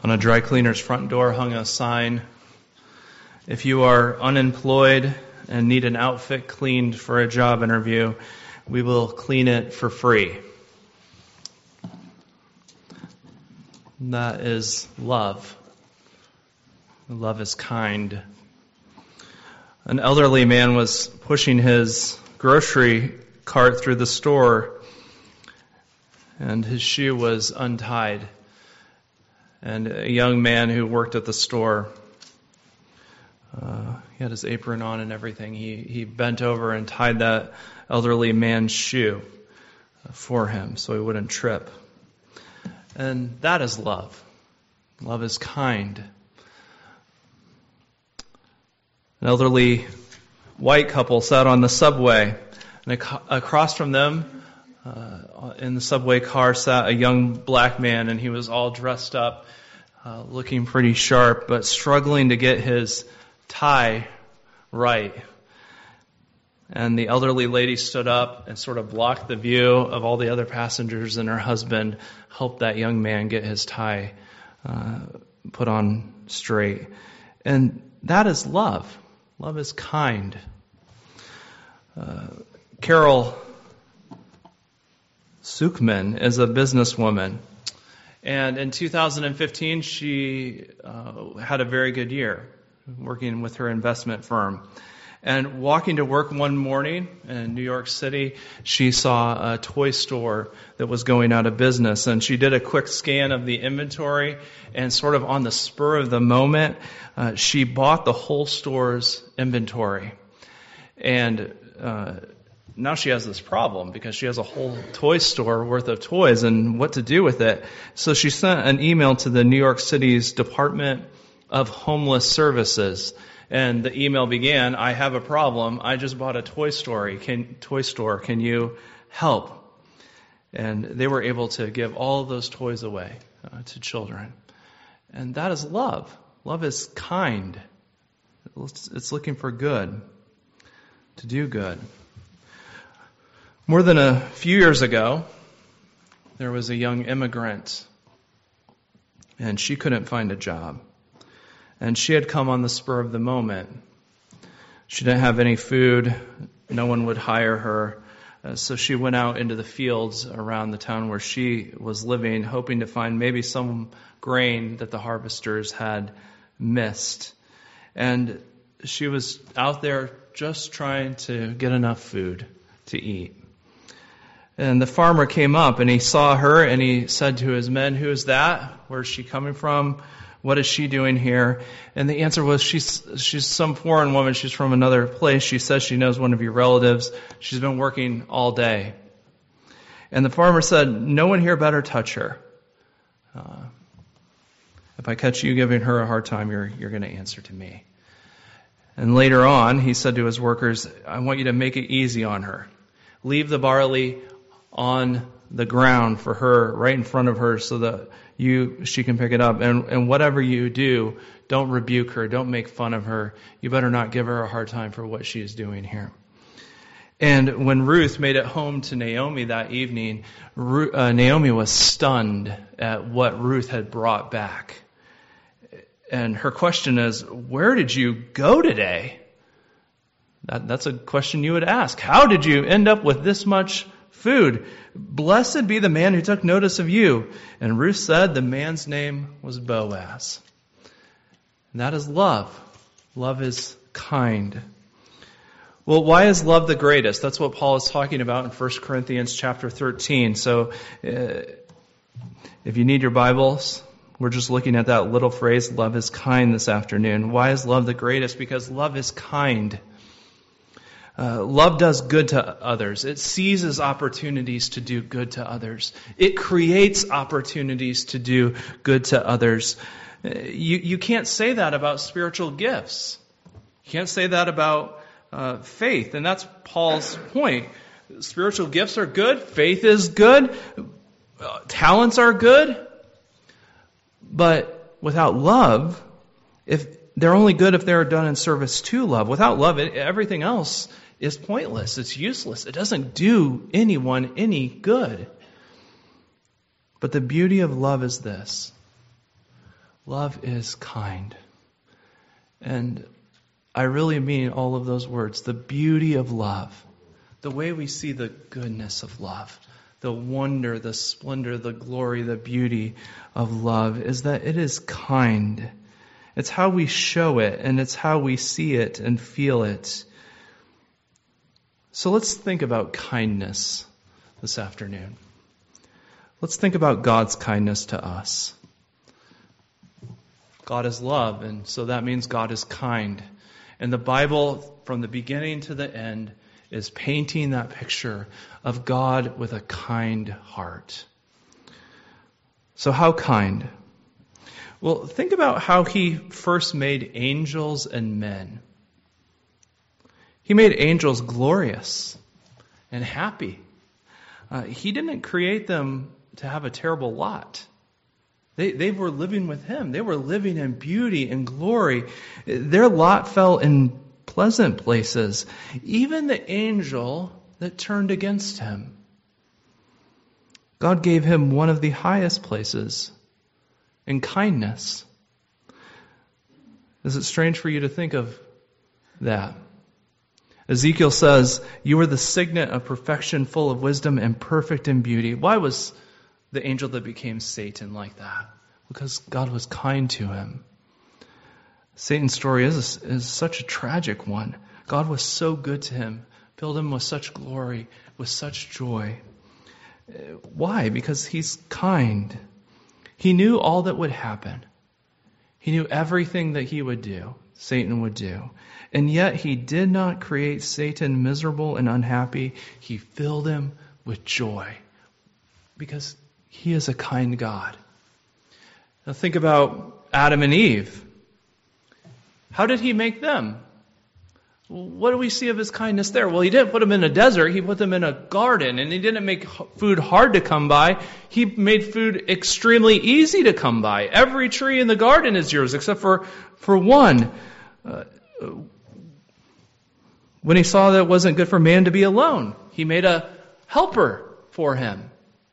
On a dry cleaner's front door hung a sign, "If you are unemployed and need an outfit cleaned for a job interview, we will clean it for free." That is love. Love is kind. An elderly man was pushing his grocery cart through the store, and his shoe was untied. And a young man who worked at the store, he had his apron on and everything. He bent over and tied that elderly man's shoe for him so he wouldn't trip. And that is love. Love is kind. An elderly white couple sat on the subway, and across from them, in the subway car, sat a young black man, and he was all dressed up, looking pretty sharp, but struggling to get his tie right. And the elderly lady stood up and sort of blocked the view of all the other passengers, and her husband helped that young man get his tie put on straight. And that is love. Love is kind. Carol Sukman is a businesswoman. And in 2015, she had a very good year working with her investment firm. And walking to work one morning in New York City, she saw a toy store that was going out of business. And she did a quick scan of the inventory, and sort of on the spur of the moment, she bought the whole store's inventory. And now she has this problem because she has a whole toy store worth of toys and what to do with it. So she sent an email to the New York City's Department of Homeless Services. And the email began, "I have a problem. I just bought a toy store. Can you help?" And they were able to give all those toys away to children. And that is love. Love is kind. It's looking for good, to do good. More than a few years ago, there was a young immigrant, and she couldn't find a job. And she had come on the spur of the moment. She didn't have any food. No one would hire her. So she went out into the fields around the town where she was living, hoping to find maybe some grain that the harvesters had missed. And she was out there just trying to get enough food to eat. And the farmer came up and he saw her and he said to his men, "Who is that? Where's she coming from? What is she doing here?" And the answer was, she's some foreign woman. She's from another place. She says she knows one of your relatives. She's been working all day. And the farmer said, "No one here better touch her. If I catch you giving her a hard time, you're going to answer to me." And later on, he said to his workers, "I want you to make it easy on her. Leave the barley on the ground for her, right in front of her, so that she can pick it up. And whatever you do, don't rebuke her. Don't make fun of her. You better not give her a hard time for what she is doing here." And when Ruth made it home to Naomi that evening, Naomi was stunned at what Ruth had brought back. And her question is, "Where did you go today?" That's a question you would ask. How did you end up with this much food? "Blessed be the man who took notice of you." And Ruth said the man's name was Boaz. And that is love. Love is kind. Well, why is love the greatest? That's what Paul is talking about in 1 Corinthians chapter 13. So if you need your Bibles, we're just looking at that little phrase, love is kind, this afternoon. Why is love the greatest? Because love is kind. Love does good to others. It seizes opportunities to do good to others. It creates opportunities to do good to others. You can't say that about spiritual gifts. You can't say that about faith. And that's Paul's point. Spiritual gifts are good. Faith is good. Talents are good. But without love, they're only good if they're done in service to love. Without love, everything else is pointless. It's useless. It doesn't do anyone any good. But the beauty of love is this. Love is kind. And I really mean all of those words. The beauty of love. The way we see the goodness of love. The wonder, the splendor, the glory, the beauty of love is that it is kind. It's how we show it, and it's how we see it and feel it. So let's think about kindness this afternoon. Let's think about God's kindness to us. God is love, and so that means God is kind. And the Bible, from the beginning to the end, is painting that picture of God with a kind heart. So how kind? Well, think about how He first made angels and men. He made angels glorious and happy. He didn't create them to have a terrible lot. They were living with Him. They were living in beauty and glory. Their lot fell in pleasant places. Even the angel that turned against Him. God gave him one of the highest places in kindness. Is it strange for you to think of that? Ezekiel says, "You are the signet of perfection, full of wisdom and perfect in beauty." Why was the angel that became Satan like that? Because God was kind to him. Satan's story is such a tragic one. God was so good to him, filled him with such glory, with such joy. Why? Because He's kind. He knew all that would happen. He knew everything that he would do, Satan would do. And yet He did not create Satan miserable and unhappy. He filled him with joy because He is a kind God. Now think about Adam and Eve. How did He make them? What do we see of His kindness there? Well, He didn't put them in a desert. He put them in a garden. And He didn't make food hard to come by. He made food extremely easy to come by. Every tree in the garden is yours except for one. When He saw that it wasn't good for man to be alone, He made a helper for him.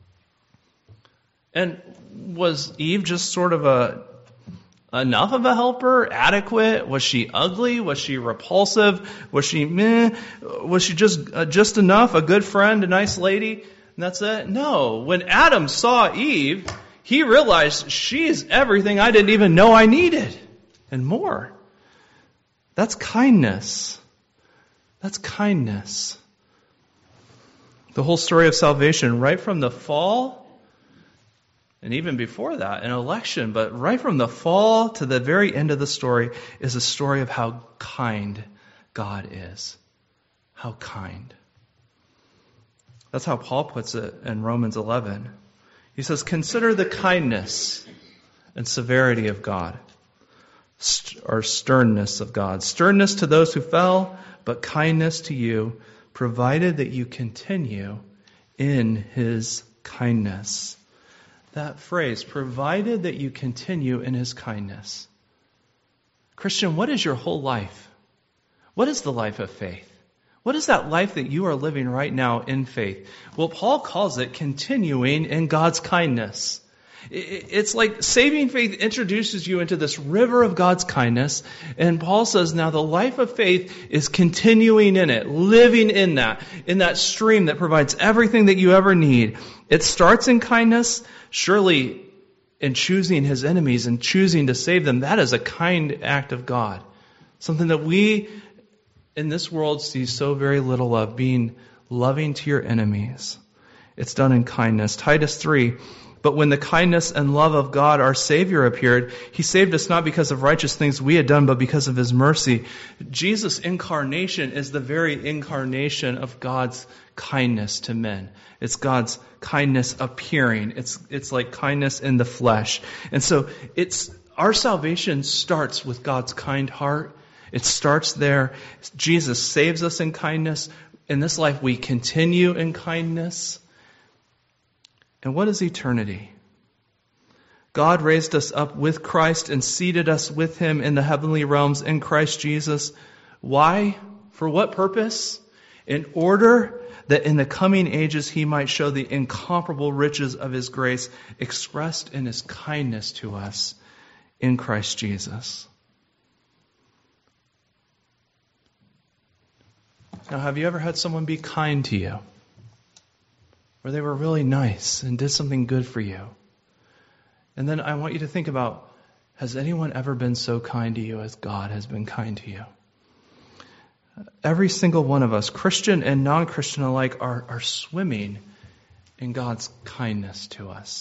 And was Eve just sort of enough of a helper? Adequate? Was she ugly? Was she repulsive? Was she meh? Was she just enough? A good friend? A nice lady? And that's it? No. When Adam saw Eve, he realized she's everything I didn't even know I needed. And more. That's kindness. That's kindness. The whole story of salvation, right from the fall, and even before that, an election, but right from the fall to the very end of the story is a story of how kind God is. How kind. That's how Paul puts it in Romans 11. He says, "Consider the kindness and severity of God," or sternness of God. "Sternness to those who fell, but kindness to you, provided that you continue in His kindness." That phrase, provided that you continue in His kindness. Christian, what is your whole life? What is the life of faith? What is that life that you are living right now in faith? Well, Paul calls it continuing in God's kindness. It's like saving faith introduces you into this river of God's kindness. And Paul says now the life of faith is continuing in it, living in that stream that provides everything that you ever need. It starts in kindness. Surely in choosing His enemies and choosing to save them, that is a kind act of God. Something that we in this world see so very little of, being loving to your enemies. It's done in kindness. Titus 3, "But when the kindness and love of God our Savior appeared, He saved us not because of righteous things we had done, but because of His mercy." Jesus' incarnation is the very incarnation of God's kindness to men. It's God's kindness appearing. It's like kindness in the flesh. And so our salvation starts with God's kind heart. It starts there. Jesus saves us in kindness. In this life we continue in kindness. And what is eternity? God raised us up with Christ and seated us with Him in the heavenly realms in Christ Jesus. Why? For what purpose? In order that in the coming ages He might show the incomparable riches of His grace expressed in His kindness to us in Christ Jesus. Now, have you ever had someone be kind to you? Where they were really nice and did something good for you? And then I want you to think about, has anyone ever been so kind to you as God has been kind to you? Every single one of us, Christian and non-Christian alike, are swimming in God's kindness to us.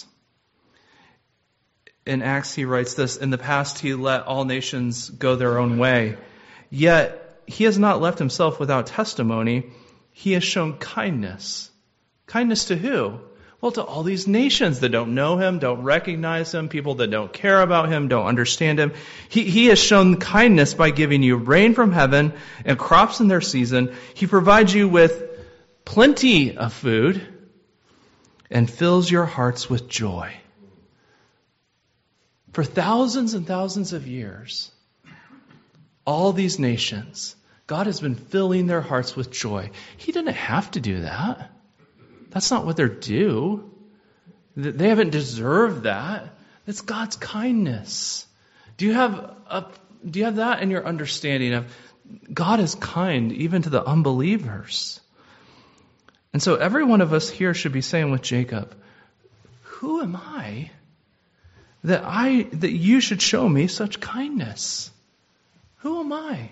In Acts, he writes this, in the past he let all nations go their own way, yet he has not left himself without testimony. He has shown kindness. Kindness to who? Well, to all these nations that don't know him, don't recognize him, people that don't care about him, don't understand him. He has shown kindness by giving you rain from heaven and crops in their season. He provides you with plenty of food and fills your hearts with joy. For thousands and thousands of years, all these nations, God has been filling their hearts with joy. He didn't have to do that. That's not what they're due. They haven't deserved that. It's God's kindness. Do you have that in your understanding of God is kind even to the unbelievers? And so every one of us here should be saying with Jacob, who am I that you should show me such kindness? Who am I?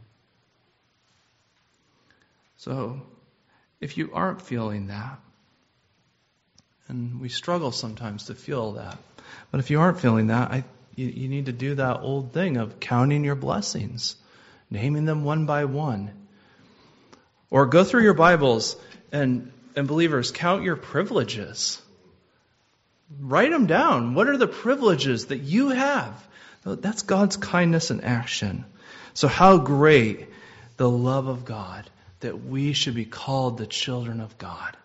So, if you aren't feeling that, and we struggle sometimes to feel that, but if you aren't feeling that, you need to do that old thing of counting your blessings, naming them one by one. Or go through your Bibles and believers, count your privileges. Write them down. What are the privileges that you have? That's God's kindness in action. So how great the love of God, that we should be called the children of God.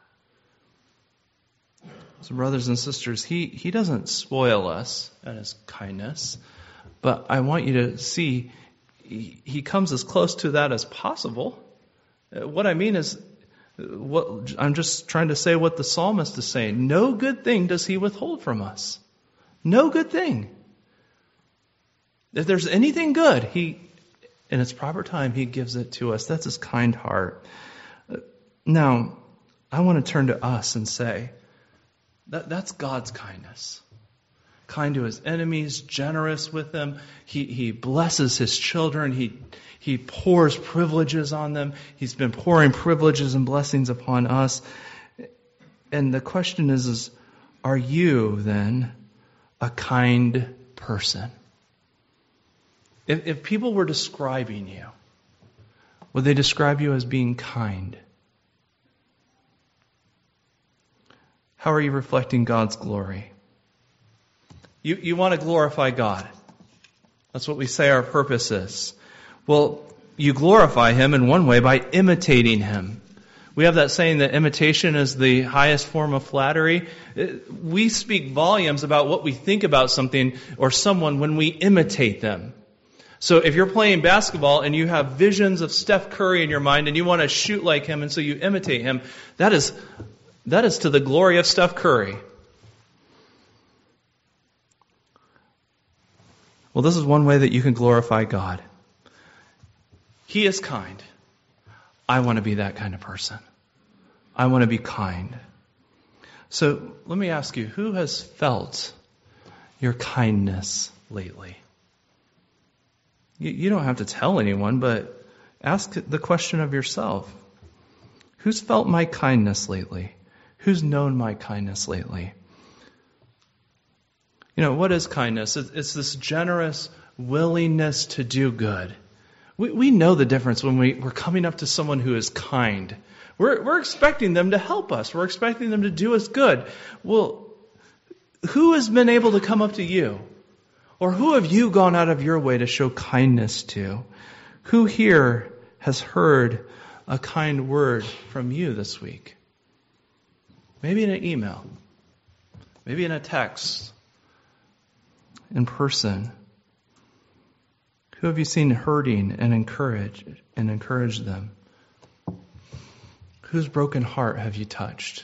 So brothers and sisters, He doesn't spoil us in His kindness, but I want you to see He comes as close to that as possible. What I mean is, I'm just trying to say what the psalmist is saying. No good thing does He withhold from us. No good thing. If there's anything good, in its proper time, He gives it to us. That's His kind heart. Now, I want to turn to us and say, that's God's kindness. Kind to His enemies, generous with them. He blesses His children. He pours privileges on them. He's been pouring privileges and blessings upon us. And the question is are you then a kind person? If people were describing you, would they describe you as being kind? How are you reflecting God's glory? You want to glorify God. That's what we say our purpose is. Well, you glorify Him in one way by imitating Him. We have that saying that imitation is the highest form of flattery. We speak volumes about what we think about something or someone when we imitate them. So if you're playing basketball and you have visions of Steph Curry in your mind and you want to shoot like him and so you imitate him, that is to the glory of Steph Curry. Well, this is one way that you can glorify God. He is kind. I want to be that kind of person. I want to be kind. So let me ask you, who has felt your kindness lately? You don't have to tell anyone, but ask the question of yourself. Who's felt my kindness lately? Who's known my kindness lately? What is kindness? It's this generous willingness to do good. We know the difference when we're coming up to someone who is kind. We're expecting them to help us. We're expecting them to do us good. Well, who has been able to come up to you? Or who have you gone out of your way to show kindness to? Who here has heard a kind word from you this week? Maybe in an email. Maybe in a text. In person. Who have you seen hurting and encourage them? Whose broken heart have you touched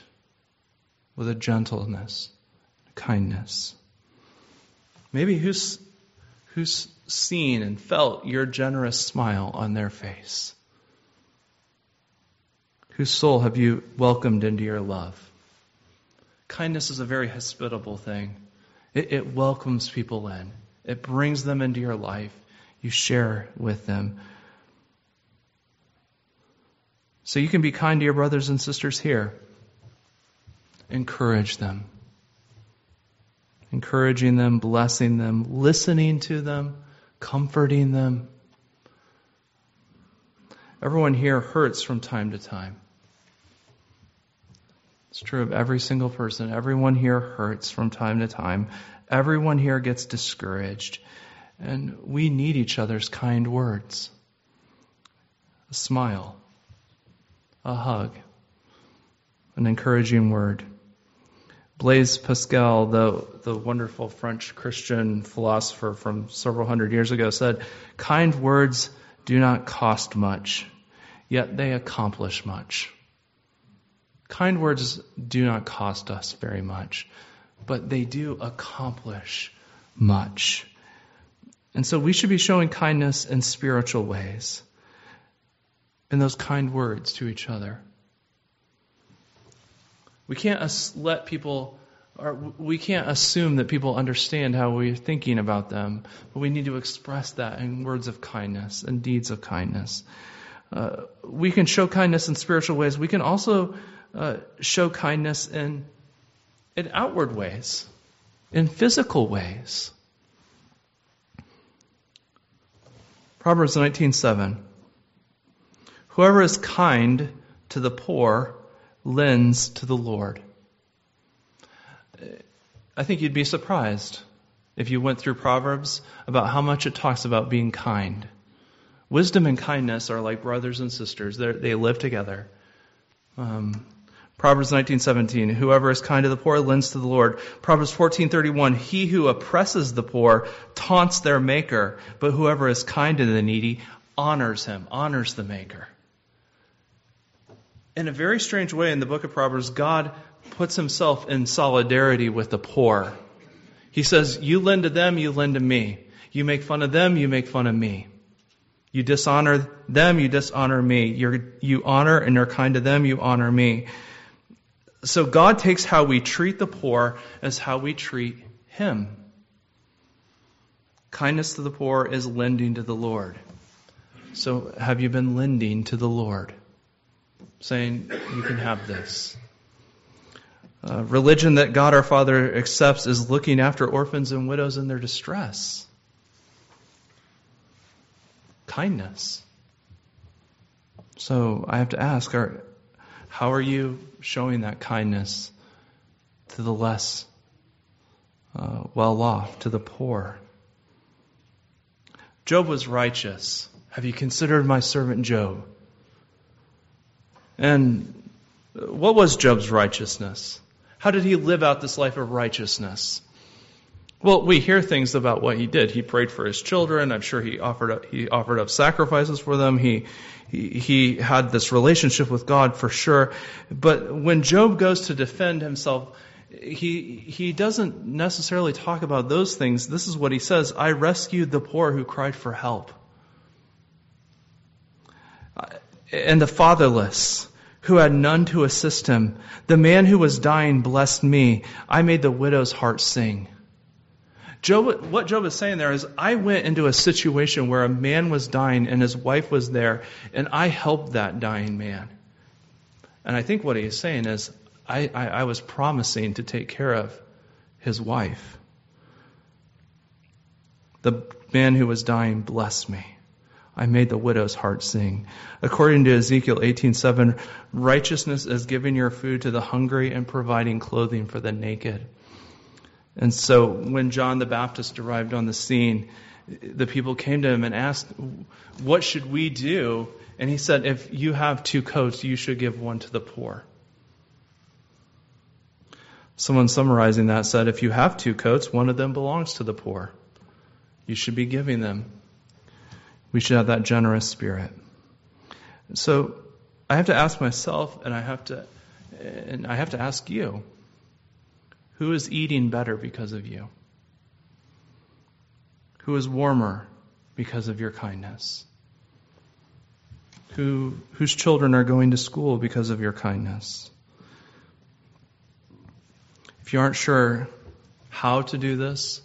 with a gentleness, kindness? Maybe who's Who's seen and felt your generous smile on their face? Whose soul have you welcomed into your love? Kindness is a very hospitable thing. It welcomes people in. It brings them into your life. You share with them. So you can be kind to your brothers and sisters here. Encourage them. Encouraging them, blessing them, listening to them, comforting them. Everyone here hurts from time to time. It's true of every single person. Everyone here hurts from time to time. Everyone here gets discouraged. And we need each other's kind words. A smile. A hug. An encouraging word. Blaise Pascal, the wonderful French Christian philosopher from several hundred years ago, said, "Kind words do not cost much, yet they accomplish much." Kind words do not cost us very much, but they do accomplish much. And so we should be showing kindness in spiritual ways, in those kind words to each other. We can't we can't assume that people understand how we're thinking about them, but we need to express that in words of kindness and deeds of kindness. We can show kindness in spiritual ways. We can also show kindness in outward ways, in physical ways. Proverbs 19:7. Whoever is kind to the poor lends to the Lord. I think you'd be surprised if you went through Proverbs about how much it talks about being kind. Wisdom and kindness are like brothers and sisters. They live together. Proverbs 19:17, whoever is kind to the poor lends to the Lord. Proverbs 14:31, he who oppresses the poor taunts their maker, but whoever is kind to the needy honors him, honors the maker. In a very strange way in the book of Proverbs, God puts himself in solidarity with the poor. He says, you lend to them, you lend to me. You make fun of them, you make fun of me. You dishonor them, you dishonor me. You honor and are kind to them, you honor me. So God takes how we treat the poor as how we treat him. Kindness to the poor is lending to the Lord. So have you been lending to the Lord? Saying, you can have this. Religion that God our Father accepts is looking after orphans and widows in their distress. Kindness. So I have to ask, how are you showing that kindness to the less well-off, to the poor? Job was righteous. Have you considered my servant Job? And what was Job's righteousness? How did he live out this life of righteousness? Well, we hear things about what he did. He prayed for his children. I'm sure he offered up sacrifices for them. He had this relationship with God for sure. But when Job goes to defend himself, he doesn't necessarily talk about those things. This is what he says: I rescued the poor who cried for help, and the fatherless who had none to assist him. The man who was dying blessed me. I made the widow's heart sing. What Job is saying there is, I went into a situation where a man was dying and his wife was there, and I helped that dying man. And I think what he's saying is, I was promising to take care of his wife. The man who was dying blessed me. I made the widow's heart sing. According to Ezekiel 18:7, righteousness is giving your food to the hungry and providing clothing for the naked. And so when John the Baptist arrived on the scene, the people came to him and asked, what should we do? And he said, if you have 2 coats, you should give one to the poor. Someone summarizing that said, if you have 2 coats, one of them belongs to the poor. You should be giving them. We should have that generous spirit. So I have to ask myself, and I have to ask you, who is eating better because of you? who is warmer because of your kindness? Whose children are going to school because of your kindness? If you aren't sure how to do this,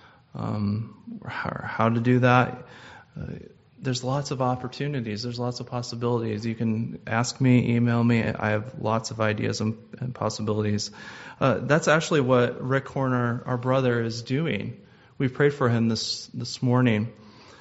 how to do that, there's lots of opportunities. There's lots of possibilities. You can ask me, email me. I have lots of ideas and possibilities. That's actually what Rick Horn, our brother, is doing. We prayed for him this morning.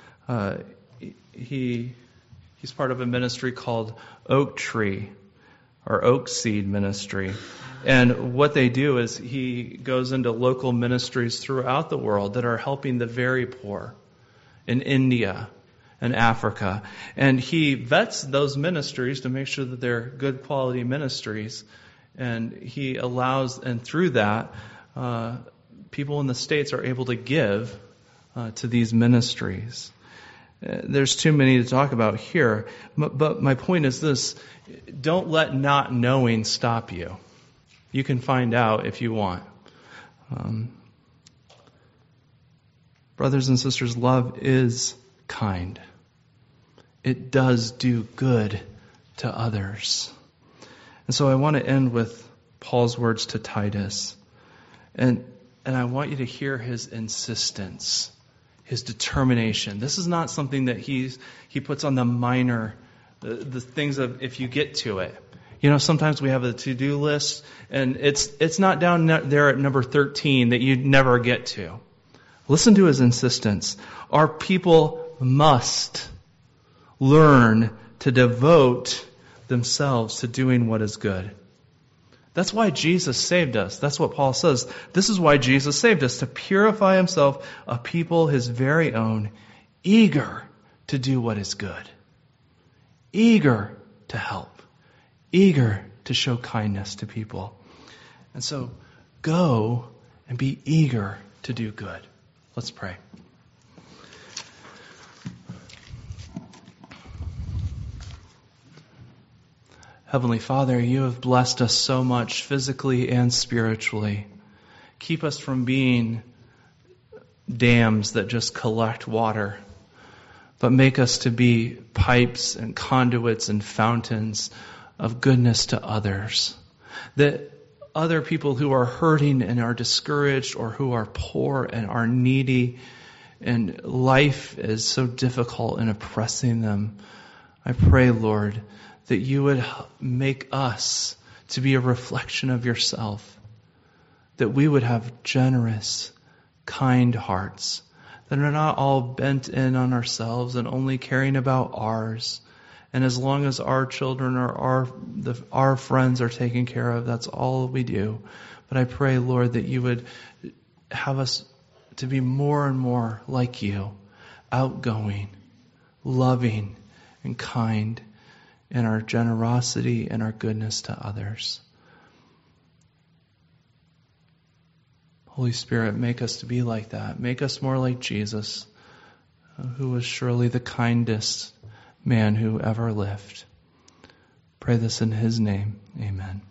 He's part of a ministry called Oak Tree, or Oak Seed Ministry. And what they do is he goes into local ministries throughout the world that are helping the very poor in India and Africa. And he vets those ministries to make sure that they're good quality ministries. And he allows, and through that, people in the States are able to give to these ministries. There's too many to talk about here, but my point is this: don't let not knowing stop you. You can find out if you want. Brothers and sisters, love is kind. It does do good to others. And so I want to end with Paul's words to Titus. And I want you to hear his insistence, his determination. This is not something that he puts on the minor, the things of if you get to it. Sometimes we have a to-do list, and it's not down there at number 13 that you never get to. Listen to his insistence. Our people must learn to devote themselves to doing what is good. That's why Jesus saved us. That's what Paul says. This is why Jesus saved us, to purify himself a people his very own, eager to do what is good, eager to help, eager to show kindness to people. And so go and be eager to do good. Let's pray. Heavenly Father, you have blessed us so much physically and spiritually. Keep us from being dams that just collect water, but make us to be pipes and conduits and fountains of goodness to others. That other people who are hurting and are discouraged, or who are poor and are needy, and life is so difficult and oppressing them, I pray, Lord, that you would make us to be a reflection of yourself, that we would have generous, kind hearts that are not all bent in on ourselves and only caring about ours. And as long as our children or our friends are taken care of, that's all we do. But I pray, Lord, that you would have us to be more and more like you, outgoing, loving, and kind in our generosity and our goodness to others. Holy Spirit, make us to be like that. Make us more like Jesus, who was surely the kindest man who ever lived. Pray this in his name. Amen.